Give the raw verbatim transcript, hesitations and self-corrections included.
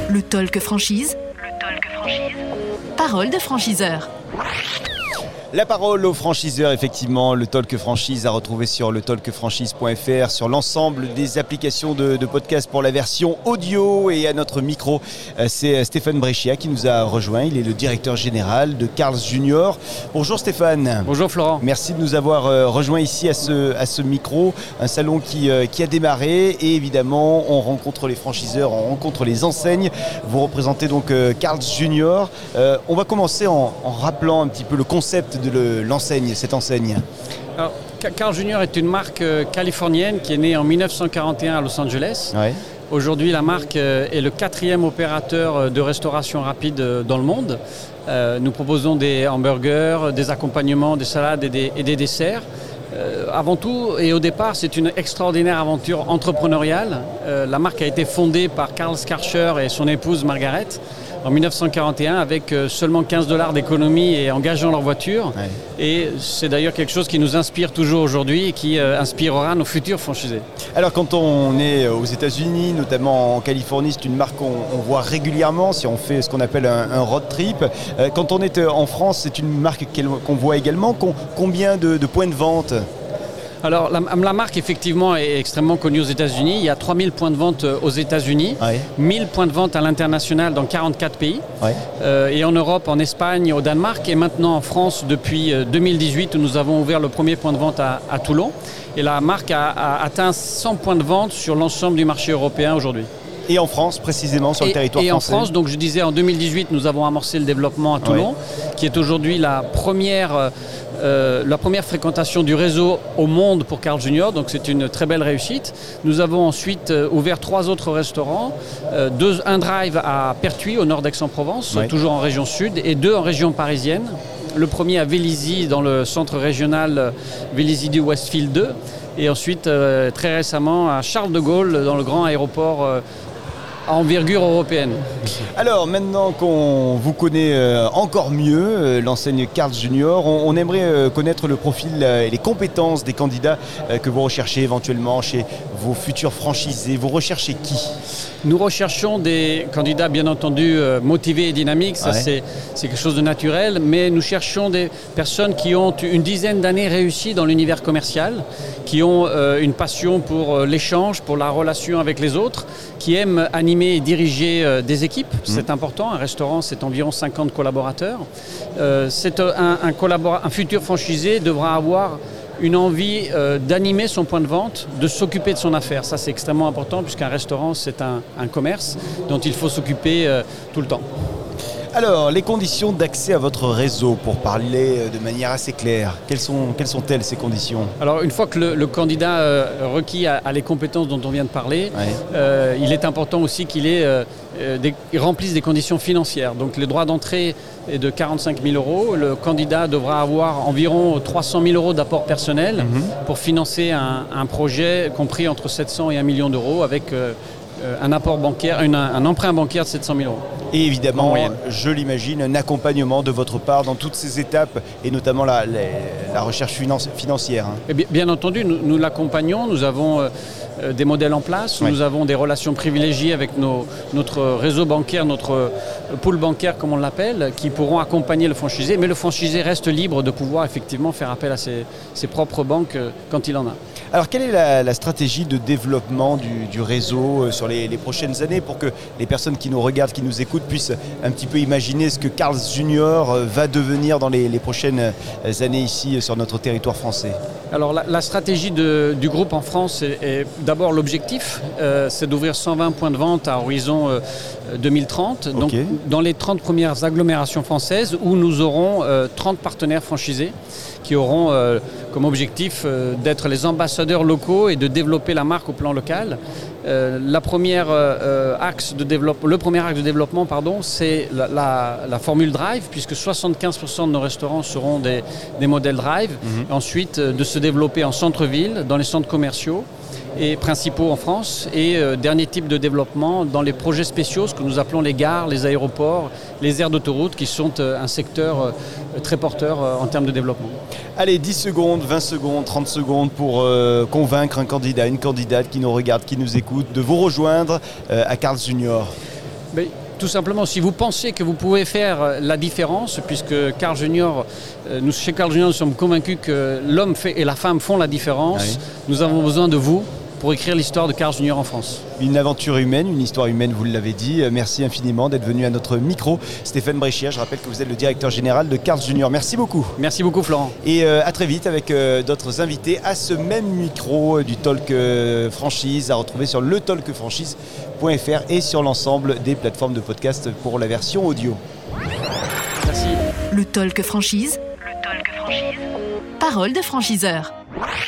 Le talk franchise. Le talk franchise. Parole de franchiseur. La parole aux franchiseurs, effectivement, le Talk Franchise à retrouver sur le talk franchise point f r, sur l'ensemble des applications de, de podcast pour la version audio. Et à notre micro, c'est Stéphane Breccia qui nous a rejoint. Il est le directeur général de Carl's Junior. Bonjour Stéphane. Bonjour Florent. Merci de nous avoir rejoint ici à ce, à ce micro, un salon qui, qui a démarré. Et évidemment, on rencontre les franchiseurs, on rencontre les enseignes. Vous représentez donc Carl's Junior. Euh, on va commencer en, en rappelant un petit peu le concept de le, l'enseigne, cette enseigne. Alors, Carl's Junior est une marque euh, californienne qui est née en dix-neuf cent quarante et un à Los Angeles. Ouais. Aujourd'hui, la marque euh, est le quatrième opérateur de restauration rapide euh, dans le monde. Euh, nous proposons des hamburgers, des accompagnements, des salades et des, et des desserts. Euh, avant tout et au départ, c'est une extraordinaire aventure entrepreneuriale. Euh, la marque a été fondée par Carl Karcher et son épouse Margaret en dix-neuf cent quarante et un avec seulement quinze dollars d'économie et engageant leur voiture. Ouais. Et c'est d'ailleurs quelque chose qui nous inspire toujours aujourd'hui et qui euh, inspirera nos futurs franchisés. Alors quand on est aux États-Unis, notamment en Californie, c'est une marque qu'on on voit régulièrement si on fait ce qu'on appelle un, un road trip. Euh, quand on est en France, c'est une marque qu'on voit également. Combien de, de points de vente ? Alors la, la marque effectivement est extrêmement connue aux États-Unis. Il y a trois mille points de vente aux États-Unis, ouais. mille points de vente à l'international dans quarante-quatre pays, ouais. euh, et en Europe, en Espagne, au Danemark et maintenant en France depuis deux mille dix-huit où nous avons ouvert le premier point de vente à, à Toulon. Et la marque a, a atteint cent points de vente sur l'ensemble du marché européen aujourd'hui. Et en France, précisément, sur et, le territoire et français. Et en France, donc je disais, en deux mille dix-huit, nous avons amorcé le développement à Toulon, ouais. qui est aujourd'hui la première, euh, la première fréquentation du réseau au monde pour Carl's Junior. Donc c'est une très belle réussite. Nous avons ensuite euh, ouvert trois autres restaurants. Euh, deux, un drive à Pertuis, au nord d'Aix-en-Provence, ouais. toujours en région sud, et deux en région parisienne. Le premier à Vélizy, dans le centre régional Vélizy du Westfield deux. Et ensuite, euh, très récemment, à Charles de Gaulle, dans le grand aéroport euh, à envergure européenne. Alors maintenant qu'on vous connaît euh, encore mieux, euh, l'enseigne Carl's Junior, on, on aimerait euh, connaître le profil euh, et les compétences des candidats euh, que vous recherchez éventuellement chez vos futurs franchisés. Vous recherchez qui ? Nous recherchons des candidats bien entendu euh, motivés et dynamiques, ça ouais. c'est, c'est quelque chose de naturel, mais nous cherchons des personnes qui ont une dizaine d'années réussies dans l'univers commercial, qui ont euh, une passion pour euh, l'échange, pour la relation avec les autres, qui aiment animer et diriger euh, des équipes, mmh. c'est important, un restaurant c'est environ cinquante collaborateurs. Euh, c'est un, un, collabora- un futur franchisé devra avoir une envie euh, d'animer son point de vente, de s'occuper de son affaire. Ça, c'est extrêmement important puisqu'un restaurant, c'est un, un commerce dont il faut s'occuper euh, tout le temps. Alors, les conditions d'accès à votre réseau, pour parler de manière assez claire, quelles sont, quelles sont-elles ces conditions ? Alors, une fois que le, le candidat euh, requis a, a les compétences dont on vient de parler, ouais. euh, il est important aussi qu'il ait, euh, des, il remplisse des conditions financières. Donc, le droit d'entrée est de quarante-cinq mille euros. Le candidat devra avoir environ trois cent mille euros d'apport personnel mm-hmm. pour financer un, un projet compris entre sept cents et un million d'euros avec euh, un apport bancaire, une, un emprunt bancaire de sept cent mille euros. Et évidemment, je l'imagine, un accompagnement de votre part dans toutes ces étapes et notamment la, la, la recherche finance, financière. Hein. Et bien, bien entendu, nous, nous l'accompagnons, nous avons euh, des modèles en place, ouais. nous avons des relations privilégiées avec nos, notre réseau bancaire, notre pool bancaire comme on l'appelle, qui pourront accompagner le franchisé, mais le franchisé reste libre de pouvoir effectivement faire appel à ses, ses propres banques euh, quand il en a. Alors quelle est la, la stratégie de développement du, du réseau euh, sur les, les prochaines années pour que les personnes qui nous regardent, qui nous écoutent puissent un petit peu imaginer ce que Carl's Junior euh, va devenir dans les, les prochaines années ici euh, sur notre territoire français ? Alors la, la stratégie de, du groupe en France est, est d'abord l'objectif, euh, c'est d'ouvrir cent vingt points de vente à horizon euh, deux mille trente, okay. donc dans les trente premières agglomérations françaises où nous aurons euh, trente partenaires franchisés qui auront euh, comme objectif euh, d'être les ambassadeurs locaux et de développer la marque au plan local. Euh, la première, euh, axe de développe, le premier axe de développement, pardon, c'est la, la, la formule Drive, puisque soixante-quinze pour cent de nos restaurants seront des, des modèles Drive. Mm-hmm. Ensuite, euh, de se développer en centre-ville, dans les centres commerciaux et principaux en France. Et euh, dernier type de développement, dans les projets spéciaux, ce que nous appelons les gares, les aéroports, les aires d'autoroute, qui sont euh, un secteur euh, très porteur euh, en termes de développement. Allez, dix secondes, vingt secondes, trente secondes pour euh, convaincre un candidat, une candidate qui nous regarde, qui nous écoute, de vous rejoindre euh, à Carl's Junior. Mais, tout simplement, si vous pensez que vous pouvez faire la différence, puisque Carl Junior, nous, chez Carl Junior, nous sommes convaincus que l'homme fait, et la femme font la différence, ah oui. Nous avons besoin de vous pour écrire l'histoire de Carl Junior en France. Une aventure humaine, une histoire humaine, vous l'avez dit. Merci infiniment d'être venu à notre micro. Stéphane Bréchier, je rappelle que vous êtes le directeur général de Carl Junior. Merci beaucoup. Merci beaucoup Florent. Et euh, à très vite avec euh, d'autres invités à ce même micro euh, du Talk euh, Franchise, à retrouver sur le talk franchise point f r et sur l'ensemble des plateformes de podcast pour la version audio. Merci. Le Talk Franchise. Le Talk Franchise. Parole de franchiseur.